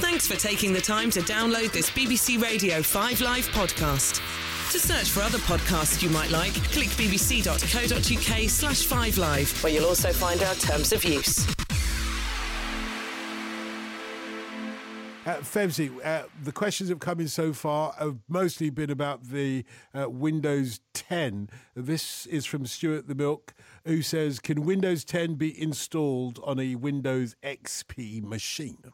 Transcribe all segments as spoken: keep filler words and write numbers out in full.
Thanks for taking the time to download this B B C Radio five Live podcast. To search for other podcasts you might like, click bbc.co.uk slash 5live, where you'll also find our terms of use. Uh, Fevzi, uh, the questions have come in so far have mostly been about the uh, Windows ten. This is from Stuart the Milk, who says, can Windows ten be installed on a Windows X P machine?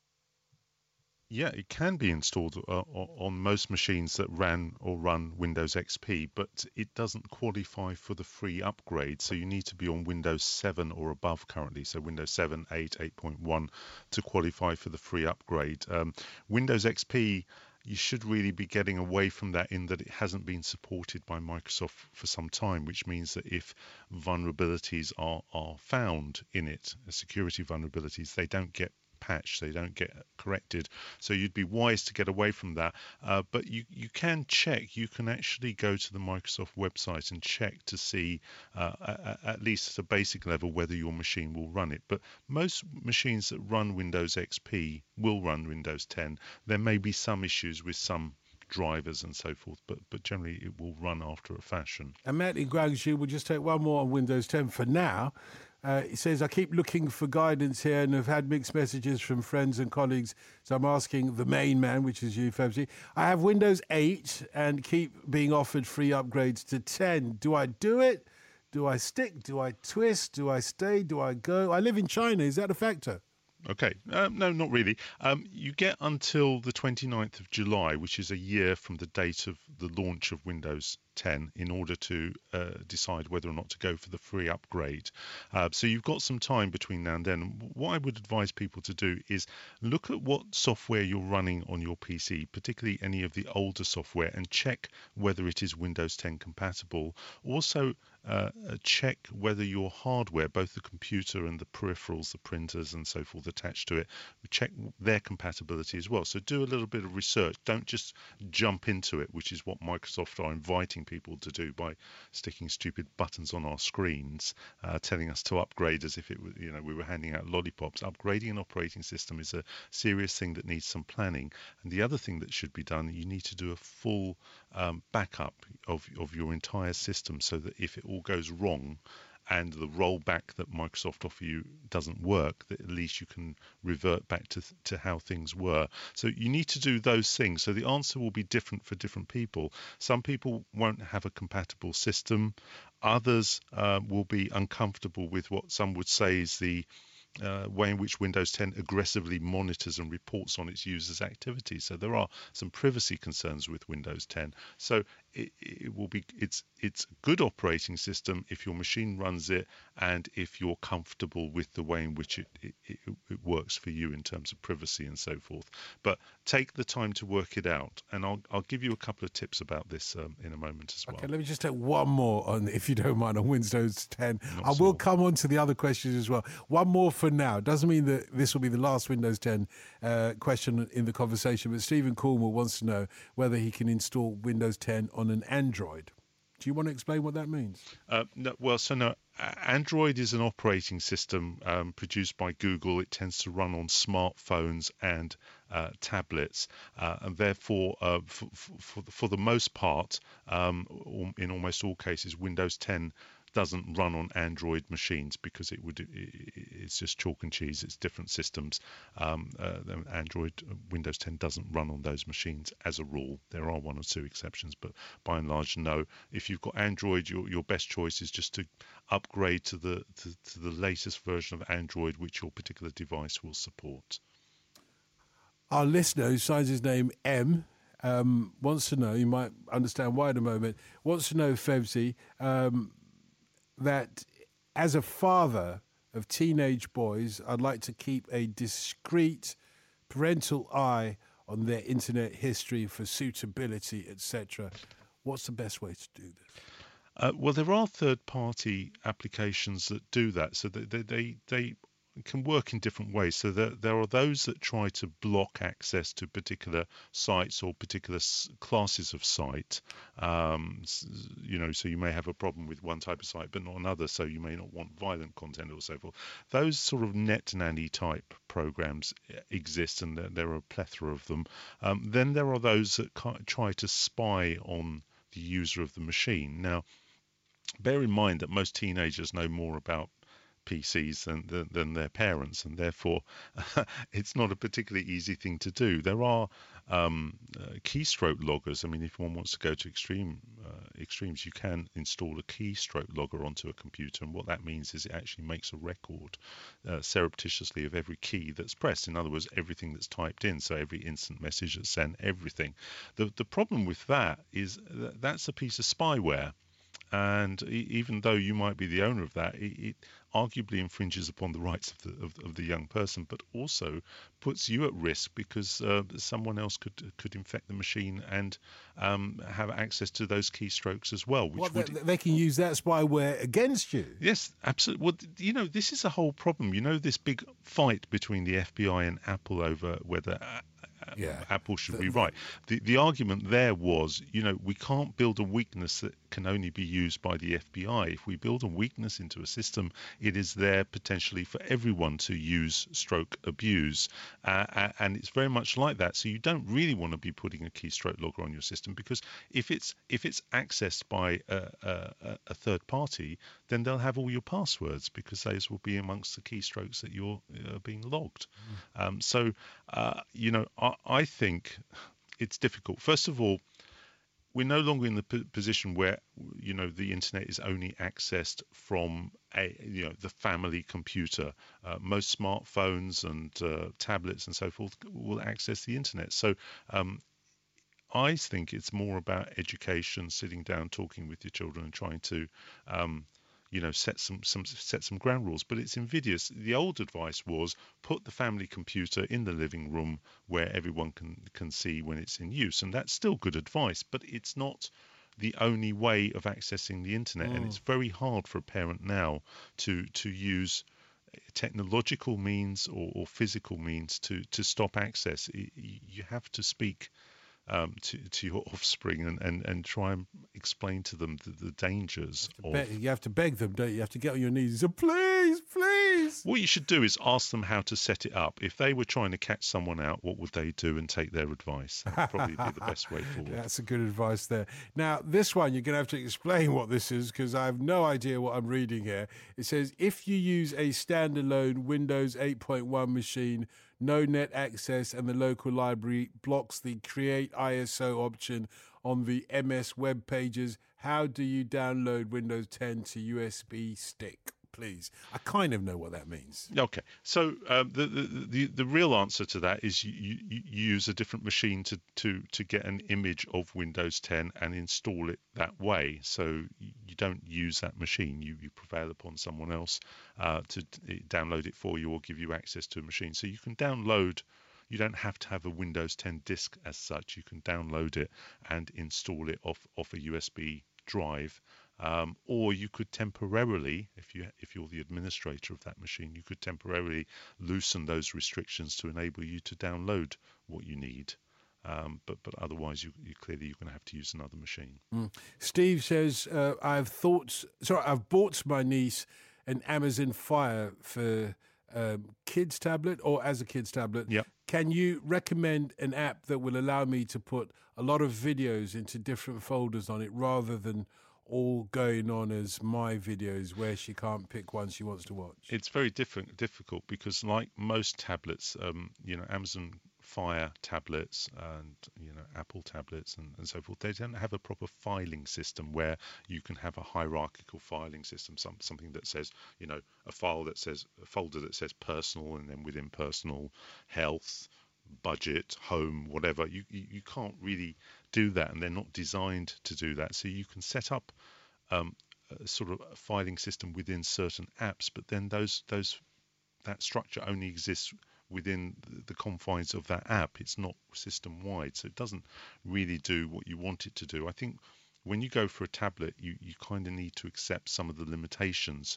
Yeah, it can be installed uh, on most machines that ran or run Windows X P, but it doesn't qualify for the free upgrade. So you need to be on Windows seven or above currently, so Windows seven, eight, eight point one to qualify for the free upgrade. Um, Windows X P, you should really be getting away from that in that it hasn't been supported by Microsoft for some time, which means that if vulnerabilities are, are found in it, security vulnerabilities, they don't get patched, they don't get corrected. So you'd be wise to get away from that. Uh, but you, you can check, you can actually go to the Microsoft website and check to see, uh, at, at least at a basic level, whether your machine will run it. But most machines that run Windows X P will run Windows ten. There may be some issues with some drivers and so forth, but but generally it will run after a fashion. And Matt in Guangzhou will just take one more on Windows ten for now. Uh, he says, I keep looking for guidance here and have had mixed messages from friends and colleagues. So I'm asking the main man, which is you, Fevzi. I have Windows eight and keep being offered free upgrades to ten. Do I do it? Do I stick? Do I twist? Do I stay? Do I go? I live in China. Is that a factor? Okay, um, no, not really. Um, you get until the twenty-ninth of July, which is a year from the date of the launch of Windows ten, in order to uh, decide whether or not to go for the free upgrade. Uh, so you've got some time between now and then. What I would advise people to do is look at what software you're running on your P C, particularly any of the older software, and check whether it is Windows ten compatible. Also, uh, check whether your hardware, both the computer and the peripherals, the printers and so forth attached to it, check their compatibility as well. So do a little bit of research. Don't just jump into it, which is what Microsoft are inviting people to do by sticking stupid buttons on our screens, uh, telling us to upgrade as if it were, you know, we were handing out lollipops. Upgrading an operating system is a serious thing that needs some planning. And the other thing that should be done, you need to do a full um, backup of of your entire system, so that if it all goes wrong and the rollback that Microsoft offer you doesn't work, that at least you can revert back to to how things were. So you need to do those things. So the answer will be different for different people. Some people won't have a compatible system. Others uh, will be uncomfortable with what some would say is the Uh, way in which Windows ten aggressively monitors and reports on its users' activities. So there are some privacy concerns with Windows ten. So it, it will be it's it's a good operating system if your machine runs it and if you're comfortable with the way in which it, it, it, it works for you in terms of privacy and so forth. But take the time to work it out, and I'll I'll give you a couple of tips about this um, in a moment as well. Okay, let me just take one more on, if you don't mind, on Windows ten. Not I will so. come on to the other questions as well. One more for now. Doesn't mean that this will be the last Windows ten uh, question in the conversation, but Stephen Cornwall wants to know whether he can install Windows ten on an Android. Do you want to explain what that means? Uh, no, well, so no, Android is an operating system um, produced by Google. It tends to run on smartphones and uh, tablets, uh, and therefore, uh, for, for, for the most part, um, in almost all cases, Windows ten doesn't run on Android machines, because it would it's just chalk and cheese. It's different systems. Um, uh, Android Windows ten doesn't run on those machines as a rule. There are one or two exceptions, but by and large, no. If you've got Android, your your best choice is just to upgrade to the to, to the latest version of Android, which your particular device will support. Our listener, who signs his name M, um, wants to know, you might understand why in a moment, wants to know, Fevzi, um, that as a father of teenage boys, I'd like to keep a discreet parental eye on their internet history for suitability, et cetera. What's the best way to do this? Uh, well, there are third-party applications that do that. So they, they, they, they can work in different ways. So there, there are those that try to block access to particular sites or particular s- classes of site. Um, you know, so you may have a problem with one type of site, but not another. So you may not want violent content or so forth. Those sort of net nanny type programs exist, and there, there are a plethora of them. Um, then there are those that try to spy on the user of the machine. Now, bear in mind that most teenagers know more about P Cs than, than, than their parents, and therefore it's not a particularly easy thing to do. There are um, uh, keystroke loggers. I mean, if one wants to go to extreme uh, extremes, you can install a keystroke logger onto a computer, and what that means is it actually makes a record uh, surreptitiously of every key that's pressed. In other words, everything that's typed in, so every instant message that's sent, everything. The the problem with that is that that's a piece of spyware. And even though you might be the owner of that, it, it arguably infringes upon the rights of the of, of the young person, but also puts you at risk because uh, someone else could could infect the machine and um, have access to those keystrokes as well. Which What, would, they, they can use that spyware against you? Yes, absolutely. Well, you know, this is a whole problem. You know, this big fight between the F B I and Apple over whether uh, Yeah. Apple should The- rewrite. The the argument there was, you know, we can't build a weakness that can only be used by the F B I. If we build a weakness into a system, it is there potentially for everyone to use stroke abuse. Uh, and it's very much like that. So you don't really want to be putting a keystroke logger on your system, because if it's if it's accessed by a, a, a third party, then they'll have all your passwords, because those will be amongst the keystrokes that you're uh, being logged. Mm. Um, so, uh, you know, I, I think it's difficult. First of all, we're no longer in the p- position where, you know, the internet is only accessed from a, you know, the family computer. Uh, most smartphones and uh, tablets and so forth will access the internet. So um, I think it's more about education, sitting down, talking with your children, and trying to, um, you know, set some some set some ground rules. But it's invidious. The old advice was put the family computer in the living room where everyone can can see when it's in use, and that's still good advice. But it's not the only way of accessing the internet, mm. and it's very hard for a parent now to to use technological means or, or physical means to to stop access. You have to speak Um, to, to your offspring and, and, and try and explain to them the, the dangers You have, of... beg, you have to beg them, don't you? You have to get on your knees and say, please, please. What you should do is ask them how to set it up. If they were trying to catch someone out, what would they do, and take their advice? That would probably be the best way forward. That's a good advice there. Now, this one, you're going to have to explain what this is, because I have no idea what I'm reading here. It says, if you use a standalone Windows eight point one machine, no net access, and the local library blocks the Create I S O option on the M S web pages, how do you download Windows ten to U S B stick? Please. I kind of know what that means. Okay, so um, the, the the the real answer to that is you, you, you use a different machine to, to, to get an image of Windows ten and install it that way. So you don't use that machine. You, you prevail upon someone else uh, to t- download it for you or give you access to a machine. So you can download. You don't have to have a Windows ten disk as such. You can download it and install it off off a U S B drive. Um, or you could temporarily, if you if you're the administrator of that machine, you could temporarily loosen those restrictions to enable you to download what you need. Um, but but otherwise, you, you clearly you're going to have to use another machine. Mm. Steve says, uh, "I've thought, sorry, I've bought my niece an Amazon Fire for um, kids tablet or as a kids tablet. Yep. Can you recommend an app that will allow me to put a lot of videos into different folders on it, rather than all going on as my videos where she can't pick one she wants to watch?" It's very diff- difficult because, like most tablets, um, you know, Amazon Fire tablets and, you know, Apple tablets and, and so forth, they don't have a proper filing system where you can have a hierarchical filing system, some, something that says, you know, a file that says, a folder that says personal, and then within personal, health, budget, home, whatever. You, you you can't really do that, and they're not designed to do that. So you can set up um, a sort of a filing system within certain apps, but then those those that structure only exists within the confines of that app. It's not system wide, so it doesn't really do what you want it to do. I think when you go for a tablet, you, you kind of need to accept some of the limitations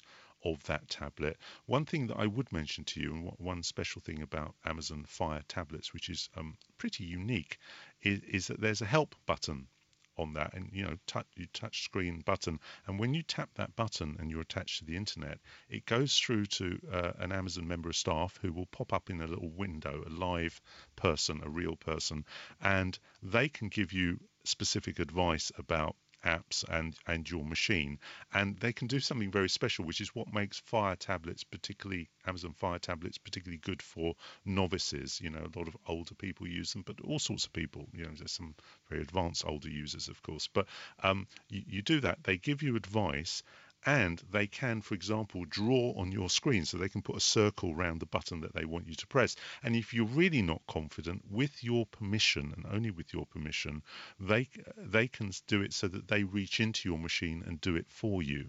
of that tablet. One thing that I would mention to you, and one special thing about Amazon Fire tablets, which is um, pretty unique, is, is that there's a help button on that, and you know, touch, you touch screen button, and when you tap that button and you're attached to the internet, it goes through to uh, an Amazon member of staff who will pop up in a little window, a live person, a real person, and they can give you specific advice about apps and and your machine, and they can do something very special, which is what makes Fire tablets, particularly Amazon Fire tablets, particularly good for novices. You know, a lot of older people use them, but all sorts of people. You know, there's some very advanced older users, of course, but um, you, you do that. They give you advice, and they can, for example, draw on your screen, so they can put a circle around the button that they want you to press. And if you're really not confident, with your permission, and only with your permission, they they can do it so that they reach into your machine and do it for you.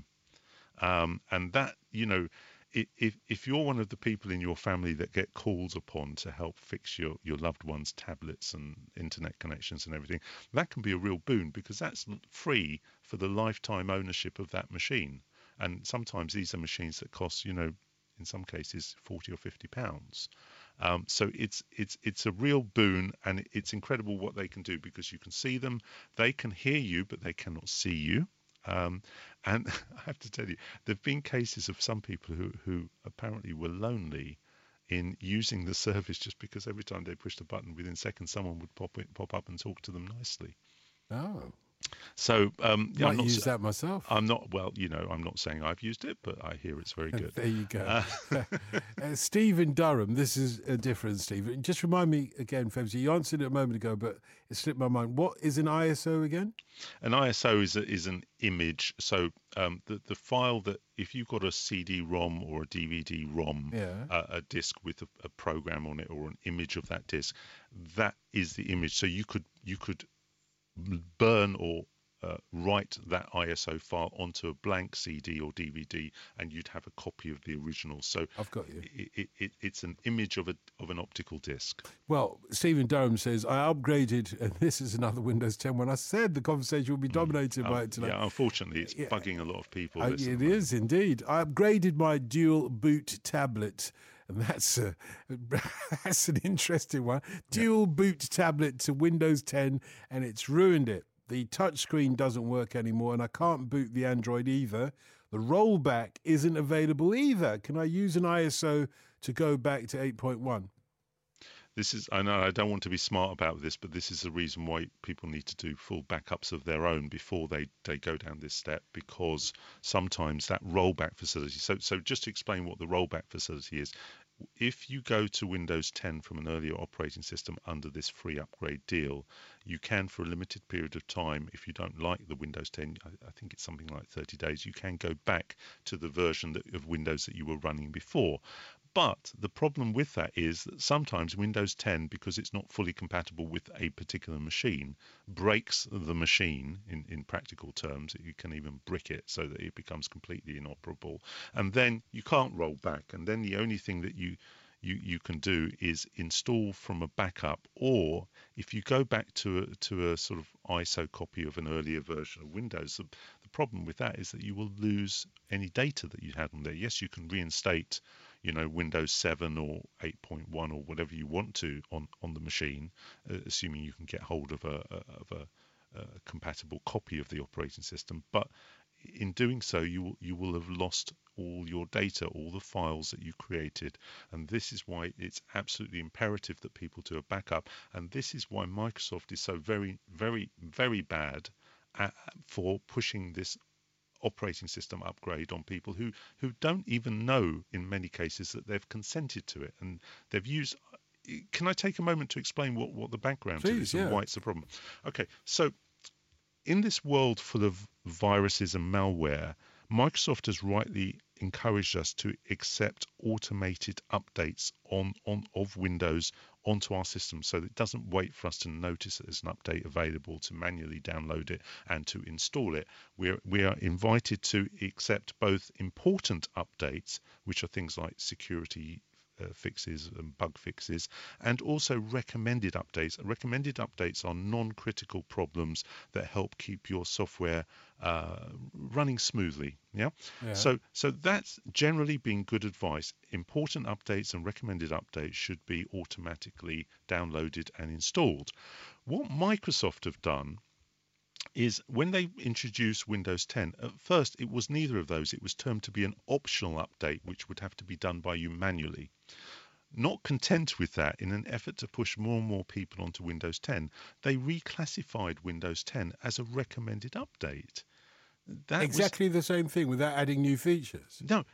Um, and that, you know, if if you're one of the people in your family that get called upon to help fix your, your loved one's tablets and internet connections and everything, that can be a real boon, because that's free for the lifetime ownership of that machine. And sometimes these are machines that cost, you know, in some cases forty or fifty pounds. Um, so it's it's it's a real boon, and it's incredible what they can do, because you can see them, they can hear you, but they cannot see you. Um, and I have to tell you, there have been cases of some people who, who apparently were lonely in using the service, just because every time they pushed a button, within seconds someone would pop it, pop up and talk to them nicely. Oh. So um, yeah, Might I'm not, use that myself. I'm not, well, you know, I'm not saying I've used it, but I hear it's very good. There you go. Uh, uh, Steve in Durham, this is a different Steve. Just remind me again, Febsy, you answered it a moment ago, but it slipped my mind. What is an I S O again? An I S O is a, is an image. So um, the the file that, if you've got a C D ROM or a D V D ROM, yeah. uh, a disc with a, a program on it, or an image of that disc, that is the image. So you could you could burn or uh, write that I S O file onto a blank C D or D V D, and you'd have a copy of the original. So I've got you. It, it, it, it's an image of a of an optical disc. Well, Stephen Durham says, I upgraded, and this is another Windows ten one. I said the conversation will be dominated mm. by um, it tonight. Yeah, unfortunately, it's yeah. bugging a lot of people. Uh, it is indeed. I upgraded my dual boot tablet. And that's a, that's an interesting one. Dual yeah. boot tablet to Windows ten, and it's ruined it. The touchscreen doesn't work anymore, and I can't boot the Android either. The rollback isn't available either. Can I use an I S O to go back to eight point one? This is, I know I don't want to be smart about this, but this is the reason why people need to do full backups of their own before they, they go down this step, because sometimes that rollback facility, so, so just to explain what the rollback facility is, if you go to Windows ten from an earlier operating system under this free upgrade deal, you can, for a limited period of time, if you don't like the Windows ten, I, I think it's something like thirty days, you can go back to the version that, of Windows that you were running before. But the problem with that is that sometimes Windows ten, because it's not fully compatible with a particular machine, breaks the machine in, in practical terms. You can even brick it so that it becomes completely inoperable. And then you can't roll back. And then the only thing that you you, you can do is install from a backup, or if you go back to a, to a sort of I S O copy of an earlier version of Windows, the, the problem with that is that you will lose any data that you had on there. Yes, you can reinstate, you know, Windows seven or eight point one or whatever you want to on, on the machine, uh, assuming you can get hold of a, a of a, a compatible copy of the operating system. But in doing so, you you will have lost all your data, all the files that you created. And this is why it's absolutely imperative that people do a backup. And this is why Microsoft is so very, very, very bad at, for pushing this operating system upgrade on people who who don't even know, in many cases, that they've consented to it, and they've used. Can I take a moment to explain what what the background Please, to this yeah. and why it's a problem? Okay, so in this world full of viruses and malware, Microsoft has rightly encouraged us to accept automated updates on, on of Windows onto our system, so that it doesn't wait for us to notice that there's an update available, to manually download it and to install it. We're, we are invited to accept both important updates, which are things like security uh, fixes and bug fixes, and also recommended updates. Recommended updates are non-critical problems that help keep your software uh, running smoothly. Yeah? Yeah. So so that's generally been good advice. Important updates and recommended updates should be automatically downloaded and installed. What Microsoft have done is when they introduced Windows ten, at first it was neither of those. It was termed to be an optional update, which would have to be done by you manually. Not content with that, in an effort to push more and more people onto Windows ten, they reclassified Windows ten as a recommended update. That exactly was, the same thing without adding new features. No,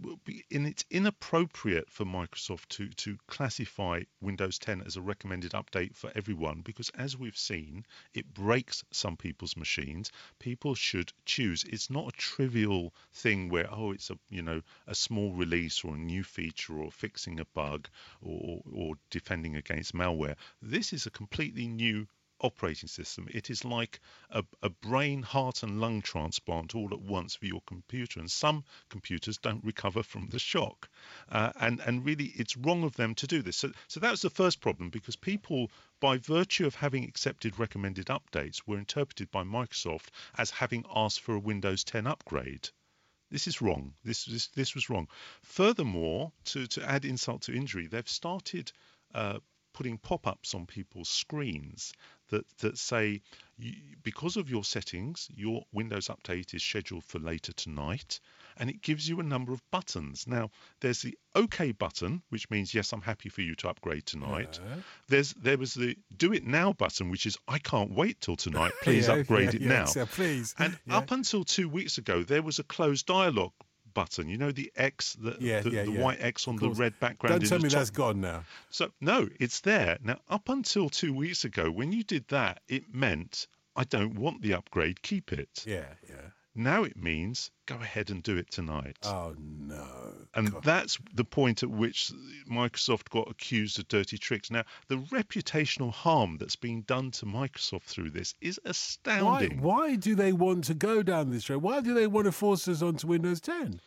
and it's inappropriate for Microsoft to, to classify Windows ten as a recommended update for everyone, because as we've seen, it breaks some people's machines. People should choose. It's not a trivial thing where, oh, it's a you know a small release or a new feature or fixing a bug or, or defending against malware. This is a completely new operating system. It is like a, a brain, heart and lung transplant all at once for your computer, and some computers don't recover from the shock, uh, and and really it's wrong of them to do this. So so that was the first problem, because people, by virtue of having accepted recommended updates, were interpreted by Microsoft as having asked for a Windows ten upgrade. This is wrong. This this, this was wrong. Furthermore, to to add insult to injury, they've started uh, putting pop-ups on people's screens that, that say, you, because of your settings, your Windows update is scheduled for later tonight, and it gives you a number of buttons. Now, there's the OK button, which means, yes, I'm happy for you to upgrade tonight. Yeah. There's There was the Do It Now button, which is, I can't wait till tonight, please yeah, upgrade yeah, it yeah, now. So please. And yeah. up until two weeks ago, there was a closed dialogue button, you know, the X, the, yeah, the, yeah, the yeah. white X on the red background. Don't tell me top. That's gone now. So no, it's there now. Up until two weeks ago, when you did that, it meant I don't want the upgrade, keep it. Yeah, yeah. Now it means go ahead and do it tonight. Oh no! And God. That's the point at which Microsoft got accused of dirty tricks. Now, the reputational harm that's being done to Microsoft through this is astounding. Why, why do they want to go down this road? Why do they want to force us onto Windows ten?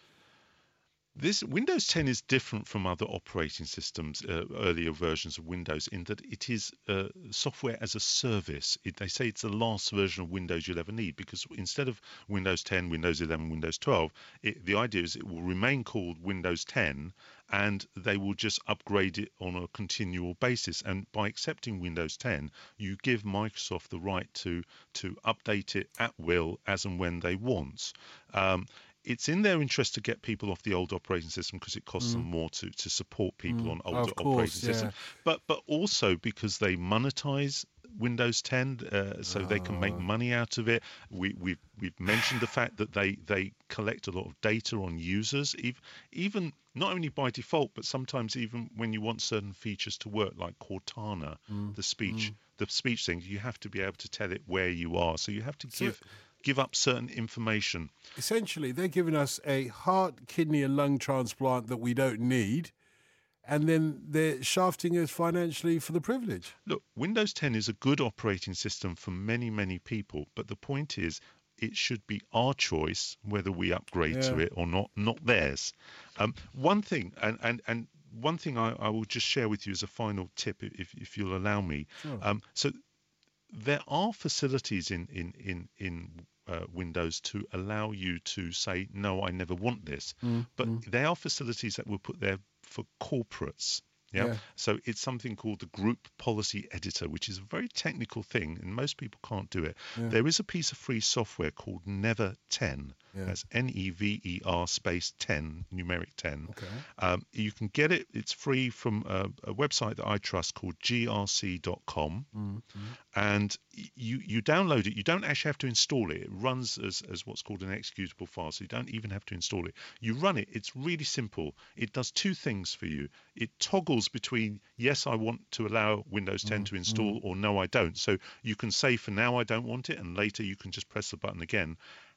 This Windows ten is different from other operating systems, uh, earlier versions of Windows, in that it is uh, software as a service. It, they say it's the last version of Windows you'll ever need, because instead of Windows ten, Windows eleven, Windows twelve, it, the idea is it will remain called Windows ten, and they will just upgrade it on a continual basis. And by accepting Windows ten, you give Microsoft the right to to update it at will as and when they want. Um, It's in their interest to get people off the old operating system because it costs mm. them more to, to support people mm. on older course, operating yeah. systems. But but also because they monetize Windows ten, uh, so oh. they can make money out of it. We, we've we've mentioned the fact that they, they collect a lot of data on users, even even not only by default, but sometimes even when you want certain features to work, like Cortana, mm. the speech mm. the speech thing. You have to be able to tell it where you are, so you have to give. So, give up certain information. Essentially, they're giving us a heart, kidney and lung transplant that we don't need, and then they're shafting us financially for the privilege. Look, Windows ten is a good operating system for many, many people, but the point is it should be our choice whether we upgrade yeah. to it or not, not theirs. Um, one thing, and, and, and one thing I, I will just share with you as a final tip, if, if you'll allow me. Sure. Um, so there are facilities in in in in uh, Windows to allow you to say, no, I never want this. Mm, but mm. they are facilities that were put there for corporates. Yeah? yeah. So it's something called the Group Policy Editor, which is a very technical thing, and most people can't do it. Yeah. There is a piece of free software called Never ten. Yeah. That's N E V E R space ten, numeric ten. Okay. Um, you can get it. It's free from a, a website that I trust called G R C dot com. Mm-hmm. And you, you download it. You don't actually have to install it. It runs as, as what's called an executable file, so you don't even have to install it. You run it. It's really simple. It does two things for you. It toggles between, yes, I want to allow Windows ten mm-hmm. to install, or no, I don't. So you can say, for now, I don't want it, and later you can just press the button again.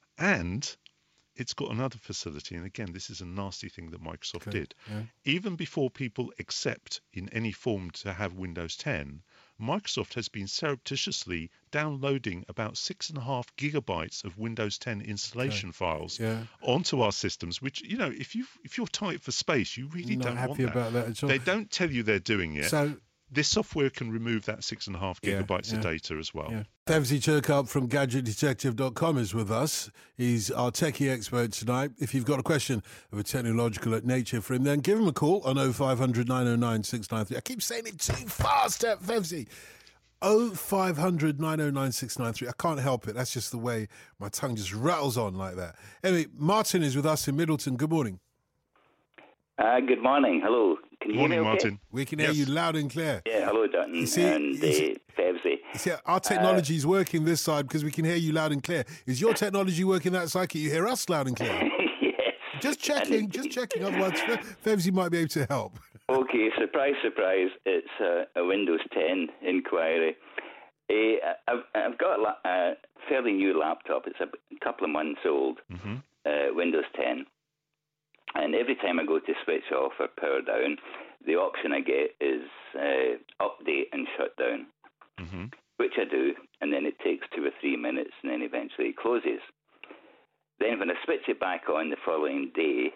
And it's got another facility, and again, this is a nasty thing that Microsoft okay. did. Yeah. Even before people accept in any form to have Windows ten, Microsoft has been surreptitiously downloading about six and a half gigabytes of Windows ten installation Okay. files Yeah. onto our systems, which, you know, if you if you're tight for space, you really Not don't want happy that. about that at all. They don't tell you they're doing it. So This software can remove that six and a half Yeah, gigabytes yeah. of data as well. Yeah. Fevzi Turkup from gadget detective dot com is with us. He's our techie expert tonight. If you've got a question of a technological nature for him, then give him a call on oh five hundred, nine oh nine, six nine three. I keep saying it too fast, uh, Fevzi. oh five hundred, nine oh nine, six nine three. I can't help it. That's just the way my tongue just rattles on like that. Anyway, Martin is with us in Middleton. Good morning. Uh, good morning. Hello. Can you Morning, hear me okay? Martin. We can hear Yes. you loud and clear. Yeah, hello, Dutton You see- and you see- uh, Fevzi. You see, our technology is working this side because we can hear you loud and clear. Is your technology working that side? Can you hear us loud and clear? Yes. Just checking, just checking. Otherwise, Fe- Fevzi might be able to help. Okay, surprise, surprise. It's uh, a Windows ten inquiry. Uh, I've, I've got a, la- a fairly new laptop. It's a couple of months old, hmm uh, Windows ten. And every time I go to switch off or power down, the option I get is uh, update and shut down, hmm which I do, and then it takes two or three minutes, and then eventually it closes. Then when I switch it back on the following day,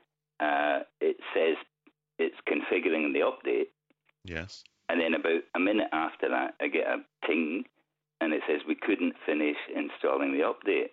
uh, it says it's configuring the update, Yes. and then about a minute after that, I get a ping, and it says we couldn't finish installing the update.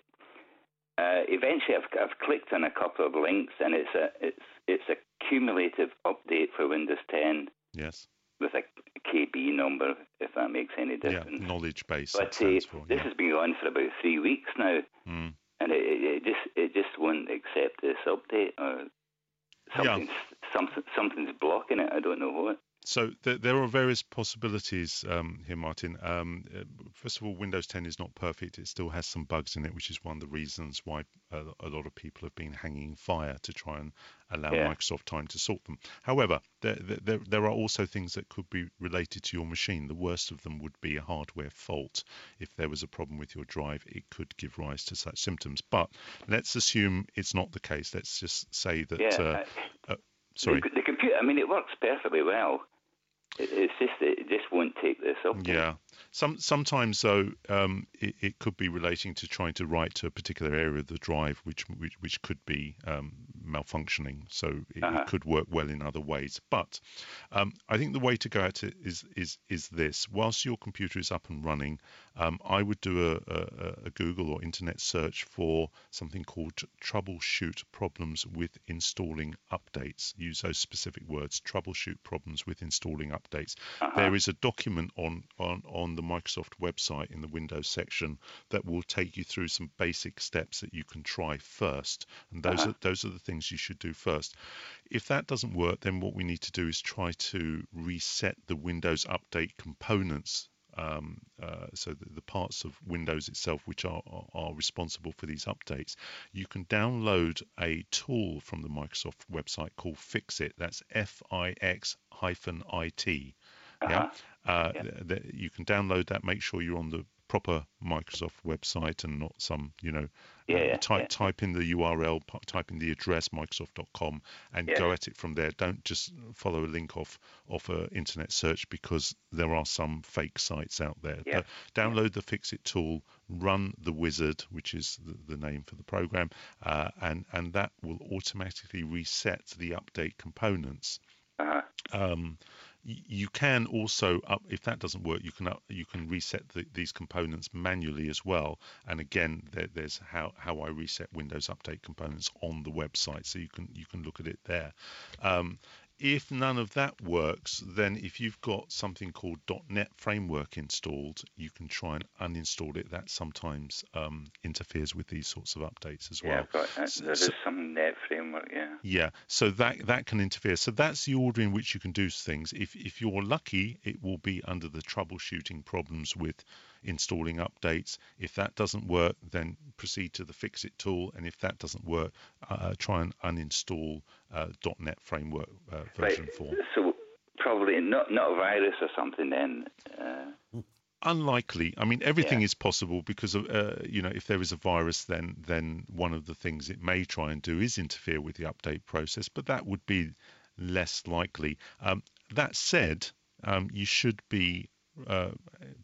Uh, eventually, I've, I've clicked on a couple of links, and it's a it's it's a cumulative update for Windows ten Yes. with a K B number, if that makes any Yeah. difference. Knowledge base. But That uh, stands for. this Yeah. has been going for about three weeks now, Mm. and it, it, it just it just won't accept this update, or something's something something's blocking it. I don't know what. So th- there are various possibilities um, here, Martin. Um, uh, first of all, Windows ten is not perfect. It still has some bugs in it, which is one of the reasons why a, a lot of people have been hanging fire to try and allow Yeah. Microsoft time to sort them. However, there, there, there are also things that could be related to your machine. The worst of them would be a hardware fault. If there was a problem with your drive, it could give rise to such symptoms. But let's assume it's not the case. Let's just say that... Yeah, uh, I- uh, sorry. The, the computer. I mean, it works perfectly well. It, it's just that it just won't take this update. Yeah. Some sometimes though, um, it, it could be relating to trying to write to a particular area of the drive, which which, which could be um, malfunctioning. So it, Uh-huh. it could work well in other ways. But um, I think the way to go at it is is is this: whilst your computer is up and running, um, I would do a, a, a Google or internet search for something called troubleshoot problems with installing updates. Use those specific words: troubleshoot problems with installing updates. Uh-huh. There is a document on, on, on the Microsoft website in the Windows section that will take you through some basic steps that you can try first. And those Uh-huh. are those are the things you should do first. If that doesn't work, then what we need to do is try to reset the Windows Update components. Um, uh, so the, the parts of Windows itself which are, are, are responsible for these updates. You can download a tool from the Microsoft website called Fixit. That's F I X hyphen I T. Yeah. Uh, Yeah. th- th- you can download that. Make sure you're on the proper Microsoft website and not some, you know, Yeah, uh, yeah, type yeah. type in the U R L, p- type in the address microsoft dot com, and Yeah. go at it from there. Don't just follow a link off off a internet search, because there are some fake sites out there. Yeah. But download the Fixit tool, run the wizard, which is the, the name for the program, uh, and and that will automatically reset the update components. Uh-huh. Um, y- you can also up if that doesn't work, you can up, you can reset the, these components manually as well. And again, there, there's how how I reset Windows Update components on the website, so you can you can look at it there. Um, if none of that works, then if you've got something called .NET Framework installed, you can try and uninstall it. That sometimes um, interferes with these sorts of updates as Yeah, well. I've got that. So- There so- is some net framework, yeah. Yeah, so that that can interfere. So that's the order in which you can do things. If if you're lucky, it will be under the troubleshooting problems with installing updates. If that doesn't work, then proceed to the Fixit tool. And if that doesn't work, uh, try and uninstall uh, .NET Framework uh, version Right. four. So probably not not a virus or something then. Uh, Unlikely. I mean, everything Yeah. is possible because of, uh, you know, if there is a virus, then then one of the things it may try and do is interfere with the update process, but that would be less likely. Um, that said, um, you should be uh,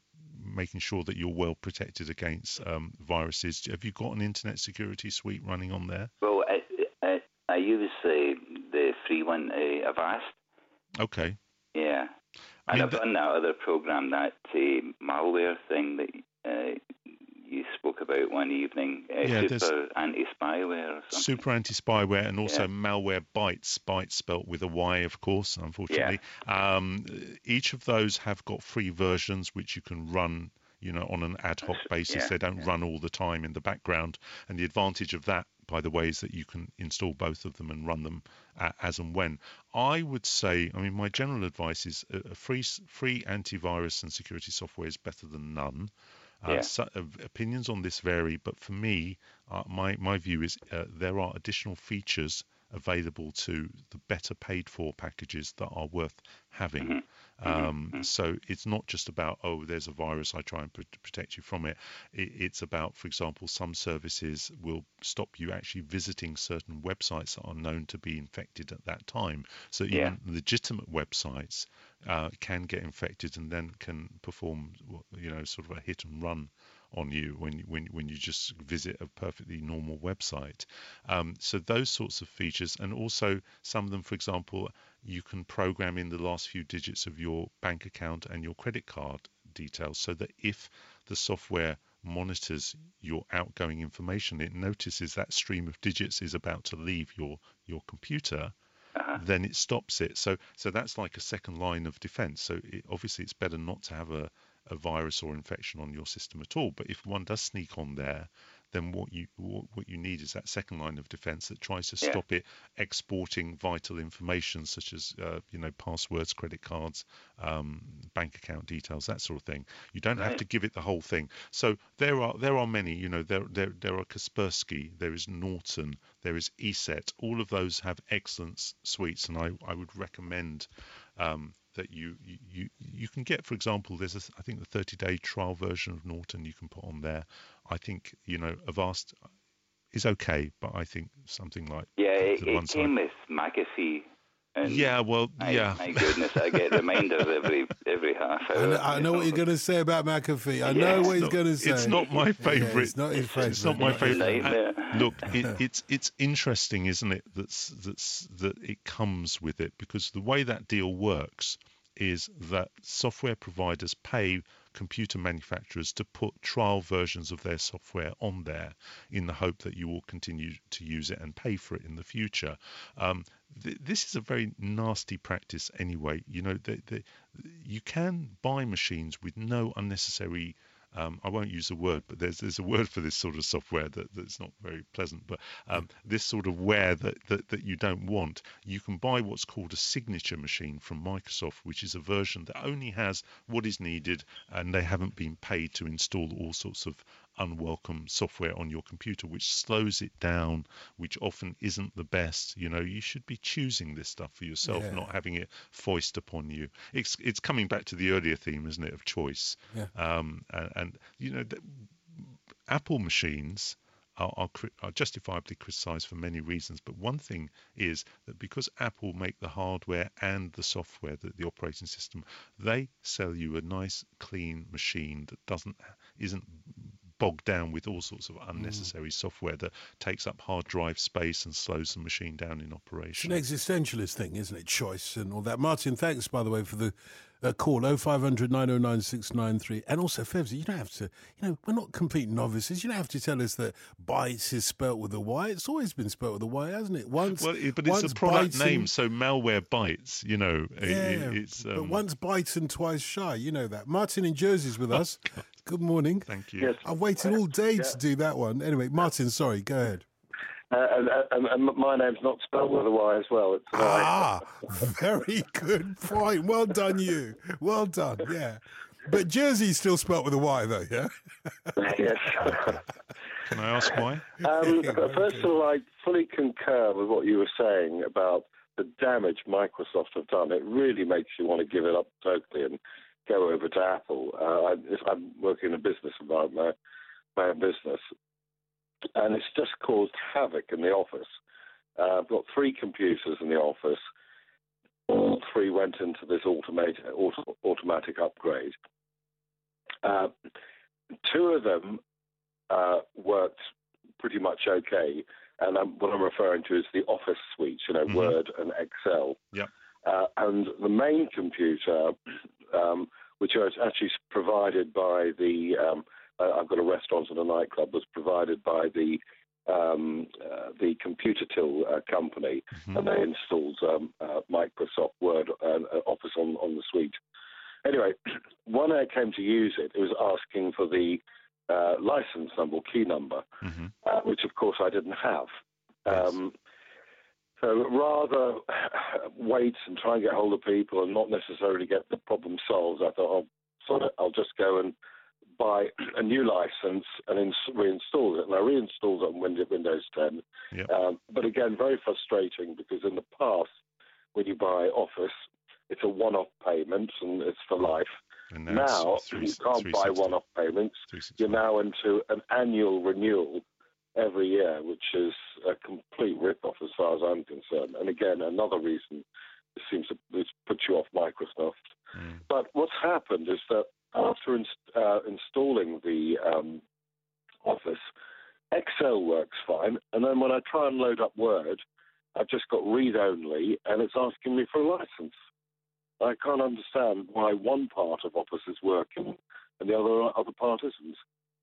making sure that you're well protected against um, viruses. Have you got an internet security suite running on there? Well, I, I, I use uh, the free one, uh, Avast. Okay. Yeah. I And mean, I've th- done that other program, that uh, malware thing that uh, you spoke about one evening, uh, Yeah, Super Anti-Spyware or something. Super Anti-Spyware, and also Yeah. Malware Bytes, Bytes spelt with a Y, of course, unfortunately. Yeah. Um, each of those have got free versions which you can run, you know, on an ad hoc basis. Yeah, They don't yeah. run all the time in the background. And the advantage of that, by the way, is that you can install both of them and run them uh, as and when. I would say, I mean, my general advice is a a free free antivirus and security software is better than none. Uh, Yeah. so, uh, opinions on this vary, but for me, uh, my my view is uh, there are additional features available to the better paid for packages that are worth having. Mhm. Um, Mhm. so it's not just about, oh, there's a virus, I try and pr- protect you from it. it. It's about, for example, some services will stop you actually visiting certain websites that are known to be infected at that time. So even Yeah. legitimate websites uh, can get infected and then can perform, you know, sort of a hit and run on you when you, when when you just visit a perfectly normal website. Um, so those sorts of features, and also some of them, for example, you can program in the last few digits of your bank account and your credit card details, so that if the software monitors your outgoing information, it notices that stream of digits is about to leave your your computer. Uh-huh. Then it stops it. So so that's like a second line of defense. So it, obviously it's better not to have a a virus or infection on your system at all. But if one does sneak on there, then what you what, what you need is that second line of defense that tries to Yeah. stop it exporting vital information such as uh, you know, passwords, credit cards, um, bank account details, that sort of thing. You don't have Right. to give it the whole thing. So there are there are many. You know, there there there are Kaspersky, there is Norton, there is ESET. All of those have excellent s- suites, and I I would recommend. Um, that you, you you can get, for example, there's a, I think the thirty day trial version of Norton you can put on there. I think, you know, Avast is okay, but I think something like Yeah, the, it, the it ones came I, with McAfee. And yeah, well, my, yeah. My goodness, I get reminders every every half I hour. know, I know what you're going to say about McAfee. I know Yeah. what he's Not- going to say. It's not my Yeah, favourite. it's not his favourite. It's not my Not his favourite. favourite. And look, it, it's it's interesting, isn't it? That's that's that it comes with it, because the way that deal works is that software providers pay computer manufacturers to put trial versions of their software on there in the hope that you will continue to use it and pay for it in the future. Um, th- this is a very nasty practice anyway. You know, the, the, you can buy machines with no unnecessary Um, I won't use the word, but there's there's a word for this sort of software that, that's not very pleasant. But um, this sort of ware that, that, that you don't want, you can buy what's called a signature machine from Microsoft, which is a version that only has what is needed, and they haven't been paid to install all sorts of unwelcome software on your computer, which slows it down, which often isn't the best. You know, you should be choosing this stuff for yourself, Yeah. not having it foist upon you. It's it's coming back to the earlier theme, isn't it, of choice? Yeah. Um, and, and you know, the, Apple machines are, are, cri- are justifiably criticised for many reasons, but one thing is that because Apple make the hardware and the software, the, the operating system, they sell you a nice, clean machine that doesn't isn't bogged down with all sorts of unnecessary mm. software that takes up hard drive space and slows the machine down in operation. It's an existentialist thing, isn't it? Choice and all that. Martin, thanks, by the way, for the uh, call. oh five hundred, nine oh nine, six nine three. And also, Fevsy, you don't have to, you know, we're not complete novices. You don't have to tell us that Bytes is spelt with a Y. It's always been spelt with a Y, hasn't it? Once, well, but it's once a product Bytes name, and, so Malware Bytes, you know. Yeah, it, it's, um, but once Bytes and twice shy, you know that. Martin in Jersey's with us. Oh, good morning. Thank you. Yes. I've waited all day yeah. to do that one. Anyway, Martin, sorry, go ahead. Uh, and, and, and my name's not spelled with a Y as well. It's an ah, very good point. Well done, you. Well done, yeah. But Jersey's still spelt with a Y, though, yeah? Yes. Can I ask why? Um, first of all, I fully concur with what you were saying about the damage Microsoft have done. It really makes you want to give it up totally and go over to Apple. Uh, I, if I'm working in a business environment, my, my own business, and it's just caused havoc in the office. Uh, I've got three computers in the office. All three went into this automated, auto, automatic upgrade. Uh, two of them uh, worked pretty much okay, and um, what I'm referring to is the Office suite, you know, mm-hmm. Word and Excel. Yeah. Uh, and the main computer, um, which was actually provided by the, um, I've got a restaurant and a nightclub, was provided by the um, uh, the Computer Till uh, company, mm-hmm. and they installed um, uh, Microsoft Word and uh, Office on, on the suite. Anyway, when I came to use it, it was asking for the uh, license number, or key number, mm-hmm. uh, which of course I didn't have. Um, yes. So rather wait and try and get hold of people and not necessarily get the problem solved, I thought, I'll, I'll just go and buy a new license and ins- reinstall it. And I reinstalled it on Windows ten. Yep. Um, but again, very frustrating, because in the past, when you buy Office, it's a one-off payment and it's for life. And now now three, you can't buy one-off payments. You're now into an annual renewal every year, which is a complete rip-off as far as I'm concerned. And again, another reason it seems to it's put you off Microsoft. Mm. But what's happened is that after inst- uh, installing the um, Office, Excel works fine, and then when I try and load up Word, I've just got read-only, and it's asking me for a license. I can't understand why one part of Office is working and the other other part isn't.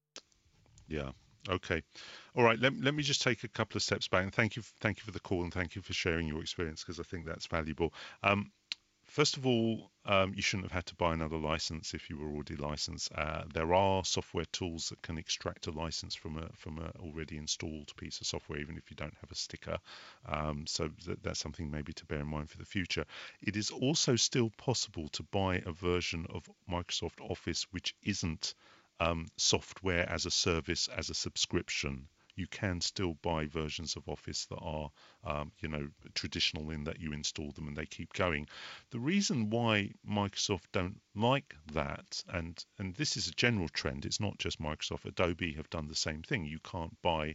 Yeah. Okay. All right. Let, let me just take a couple of steps back. And thank you, thank you for the call, and thank you for sharing your experience, because I think that's valuable. Um, first of all, um, you shouldn't have had to buy another license if you were already licensed. Uh, there are software tools that can extract a license from a from a already installed piece of software, even if you don't have a sticker. Um, so that, that's something maybe to bear in mind for the future. It is also still possible to buy a version of Microsoft Office which isn't Um, software as a service, as a subscription. You can still buy versions of Office that are, um, you know, traditional in that you install them and they keep going. The reason why Microsoft don't like that, and and this is a general trend, it's not just Microsoft, Adobe have done the same thing. You can't buy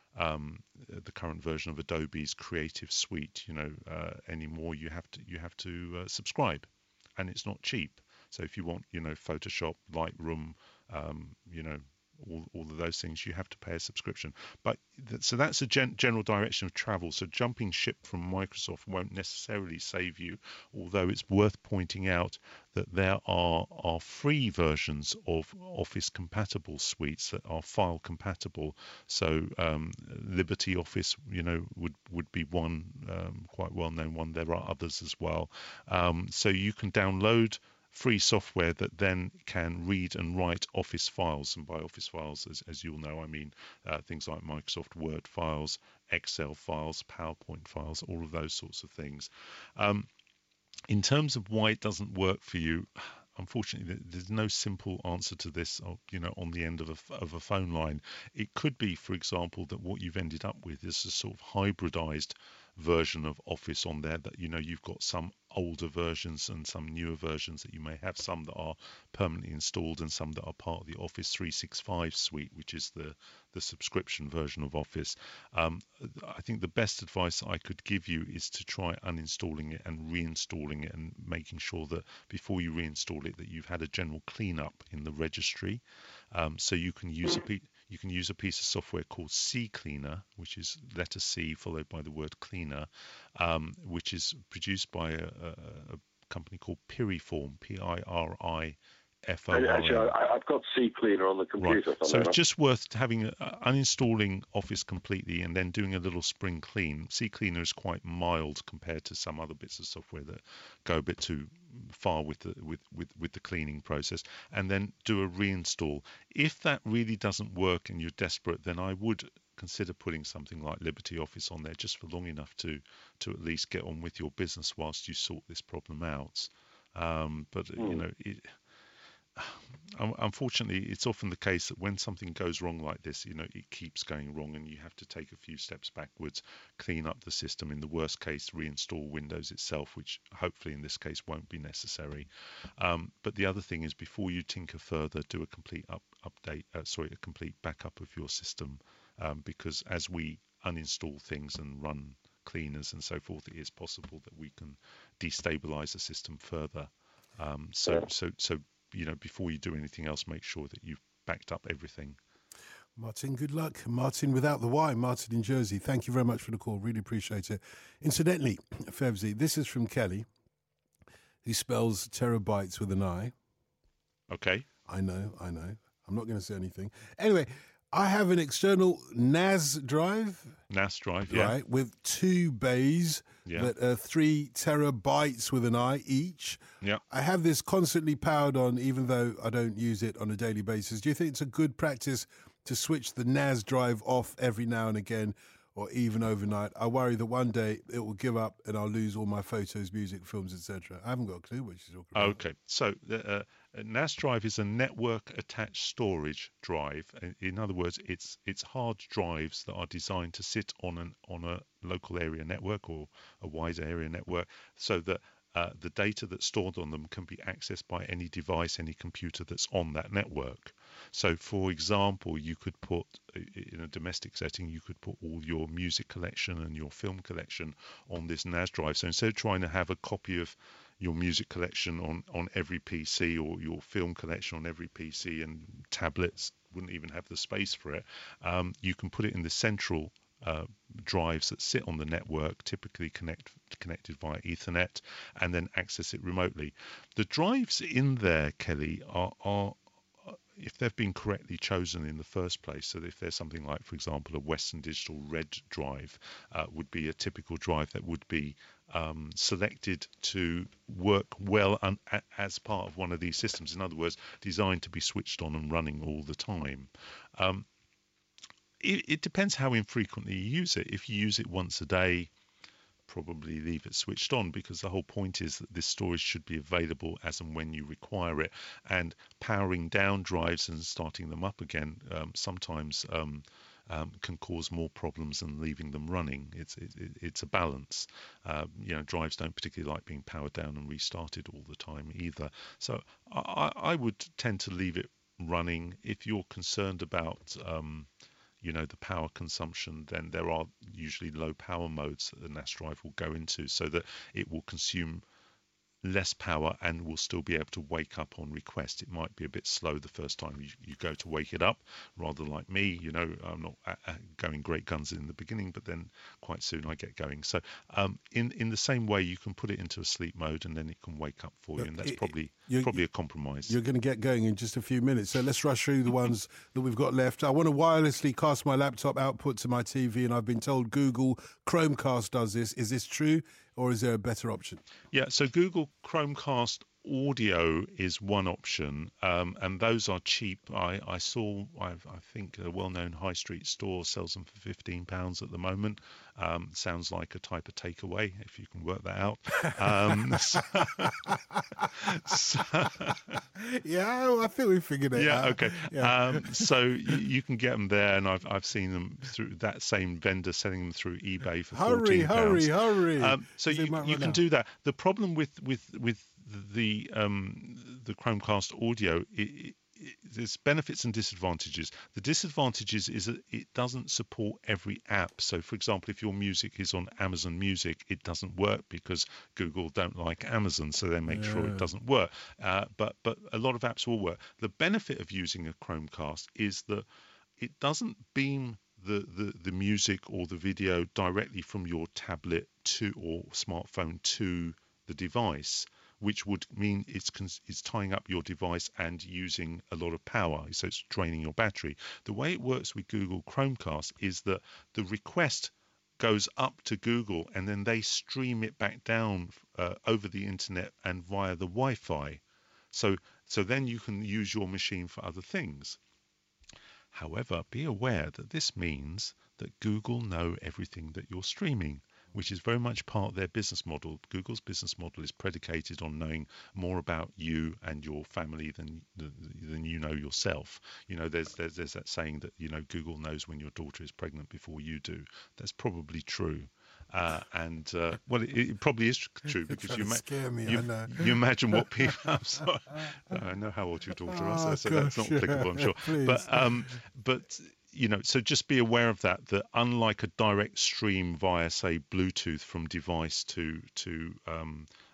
um, the current version of Adobe's Creative Suite, you know, uh, anymore. You have to you have to uh, subscribe, and it's not cheap. So if you want, you know, Photoshop, Lightroom, um, you know, all, all of those things, you have to pay a subscription. But th- so that's a gen- general direction of travel. So jumping ship from Microsoft won't necessarily save you, although it's worth pointing out that there are, are free versions of Office compatible suites that are file compatible. So um, Liberty Office, you know, would, would be one um, quite well known one. There are others as well. Um, so you can download free software that then can read and write Office files. And by Office files, as, as you'll know, I mean uh, things like Microsoft Word files, Excel files, PowerPoint files, all of those sorts of things. Um, in terms of why it doesn't work for you, unfortunately, there's no simple answer to this, you know, on the end of a, of a phone line. It could be, for example, that what you've ended up with is a sort of hybridized version of Office on there, that, you know, you've got some older versions and some newer versions that you may have, some that are permanently installed and some that are part of the Office three sixty-five suite, which is the the subscription version of Office. Um, I think the best advice I could give you is to try uninstalling it and reinstalling it, and making sure that before you reinstall it that you've had a general cleanup in the registry. Um, so you can use a piece You can use a piece of software called CCleaner, which is letter C followed by the word cleaner, um, which is produced by a, a, a company called Piriform, P I R I F O R M. Actually, I, I've got CCleaner on the computer. Right. So it's just worth having uh, uninstalling Office completely and then doing a little spring clean. CCleaner is quite mild compared to some other bits of software that go a bit too far with the with, with, with the cleaning process, and then do a reinstall. If that really doesn't work and you're desperate, then I would consider putting something like Liberty Office on there just for long enough to to at least get on with your business whilst you sort this problem out. Um, but mm. you know, it, unfortunately, it's often the case that when something goes wrong like this, you know, it keeps going wrong, and you have to take a few steps backwards, clean up the system. In the worst case, reinstall Windows itself, which hopefully in this case won't be necessary. Um, but the other thing is, before you tinker further, do a complete up, update, uh, sorry, a complete backup of your system, um, because as we uninstall things and run cleaners and so forth, it is possible that we can destabilize the system further. Um, so, so, so. you know, before you do anything else, make sure that you've backed up everything. Martin, good luck. Martin without the Y, Martin in Jersey. Thank you very much for the call. Really appreciate it. Incidentally, Fevzi, this is from Kelly, who spells terabytes with an I. Okay. I know, I know. I'm not going to say anything. Anyway, I have an external N A S drive. N A S drive, yeah. Right, with two bays yeah. that are three terabytes with an I each. Yeah. I have this constantly powered on, even though I don't use it on a daily basis. Do you think it's a good practice to switch the N A S drive off every now and again, or even overnight? I worry that one day it will give up and I'll lose all my photos, music, films, et cetera. I haven't got a clue what she's talking about. Okay, so uh, a N A S drive is a network-attached storage drive. In other words, it's it's hard drives that are designed to sit on an on a local area network or a wide area network, so that uh, the data that's stored on them can be accessed by any device, any computer that's on that network. So, for example, you could put, in a domestic setting, you could put all your music collection and your film collection on this N A S drive. So instead of trying to have a copy of your music collection on, on every P C, or your film collection on every P C, and tablets wouldn't even have the space for it, um, you can put it in the central uh, drives that sit on the network, typically connect, connected via Ethernet, and then access it remotely. The drives in there, Kelly, are, are if they've been correctly chosen in the first place, so if there's something like, for example, a Western Digital Red drive, uh, would be a typical drive that would be um, selected to work well un- as part of one of these systems. In other words, designed to be switched on and running all the time. Um, it, it depends how infrequently you use it. If you use it once a day, probably leave it switched on, because the whole point is that this storage should be available as and when you require it. And powering down drives and starting them up again um, sometimes um, um, can cause more problems than leaving them running. It's it, it's a balance. Uh, you know, drives don't particularly like being powered down and restarted all the time either. So I, I would tend to leave it running. If you're concerned about um, you know, the power consumption, then there are usually low power modes that the N A S drive will go into, so that it will consume less power and will still be able to wake up on request. It might be a bit slow the first time you, you go to wake it up, rather like me. You know, I'm not uh, uh, going great guns in the beginning, but then quite soon I get going. So um, in in the same way, you can put it into a sleep mode and then it can wake up for you, and that's probably you're, probably a compromise. You're going to get going in just a few minutes, so let's rush through the ones that we've got left. I want to wirelessly cast my laptop output to my T V, and I've been told Google Chromecast does this. Is this true, or is there a better option? Yeah, so Google Chromecast Audio is one option, um, and those are cheap. I, I saw, I've, I think, a well-known high street store sells them for fifteen pounds at the moment. Um, sounds like a type of takeaway, if you can work that out. Um, so, so, yeah, well, I think we figured it yeah, out. Okay. Yeah, okay. Um, so you, you can get them there, and I've I've seen them through that same vendor selling them through eBay for hurry, fourteen pounds. Hurry, hurry, hurry! Um, so you, you can do that. The problem with with with the um, the Chromecast Audio, it, it, it, there's benefits and disadvantages. The disadvantages is that it doesn't support every app. So, for example, if your music is on Amazon Music, it doesn't work because Google don't like Amazon, so they make yeah. sure it doesn't work. Uh, but but a lot of apps will work. The benefit of using a Chromecast is that it doesn't beam the, the, the music or the video directly from your tablet to or smartphone to the device, which would mean it's it's tying up your device and using a lot of power, so it's draining your battery. The way it works with Google Chromecast is that the request goes up to Google, and then they stream it back down uh, over the internet and via the Wi-Fi. So so then you can use your machine for other things. However, be aware that this means that Google know everything that you're streaming, which is very much part of their business model. Google's business model is predicated on knowing more about you and your family than than you know yourself. You know, there's there's, there's that saying that, you know, Google knows when your daughter is pregnant before you do. That's probably true. Uh, and uh, well, it, it probably is true, because you, ma- me, you, you imagine what people. I'm sorry, I know how old your daughter is, oh, so, so that's not applicable, I'm sure. Please. But um, but. You know, so just be aware of that, that unlike a direct stream via, say, Bluetooth from device to to um,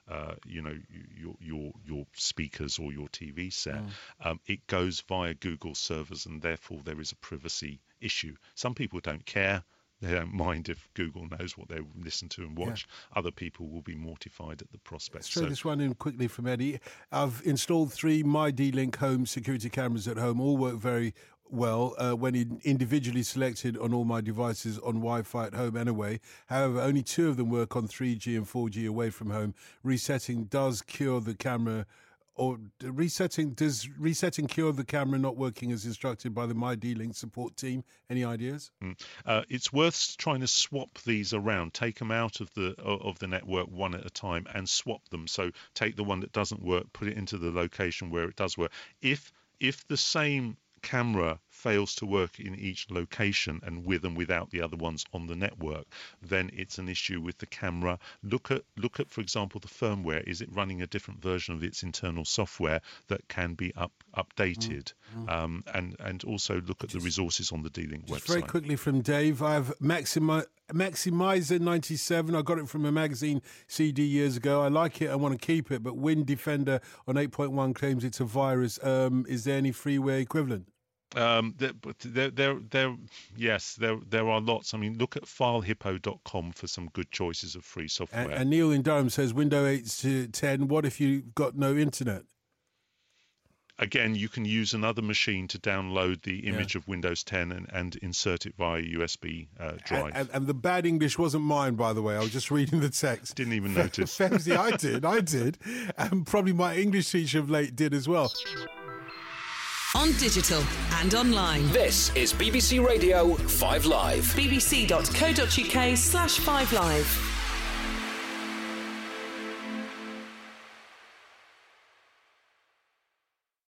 uh, you know, your your your speakers or your T V set. Mm. Um, it goes via Google servers, and therefore there is a privacy issue. Some people don't care. They don't mind if Google knows what they listen to and watch. Yeah. Other people will be mortified at the prospect. Let's throw so, this one in quickly from Eddie. I've installed three My D-Link home security cameras at home. All work very well uh, when individually selected on all my devices on Wi-Fi at home anyway. However, only two of them work on three G and four G away from home. Resetting does cure the camera... Or resetting, does resetting cure the camera not working as instructed by the My D-Link support team? Any ideas? Mm. Uh, it's worth trying to swap these around, take them out of the of the network one at a time and swap them. So take the one that doesn't work, put it into the location where it does work. If if the same camera fails to work in each location and with and without the other ones on the network, then it's an issue with the camera. Look at, look at, for example, the firmware. Is it running a different version of its internal software that can be up, updated? Mm-hmm. Um, and, and also look at just, the resources on the D-Link website. Very quickly from Dave, I have Maximi- Maximizer ninety-seven. I got it from a magazine C D years ago. I like it. I want to keep it. But Win Defender on eight point one claims it's a virus. Um, is there any freeware equivalent? Um, there, but there, there, there, yes, there, there are lots. I mean, look at file hippo dot com for some good choices of free software. And, and Neil in Durham says Windows eight to ten. What if you've got no internet? Again, you can use another machine to download the image yeah. of Windows ten and, and insert it via U S B uh, drive. And, and, and the bad English wasn't mine, by the way. I was just reading the text. Didn't even notice. Femsy, I did, I did. And probably my English teacher of late did as well. On digital and online. This is B B C Radio five Live. bbc.co.uk slash 5live.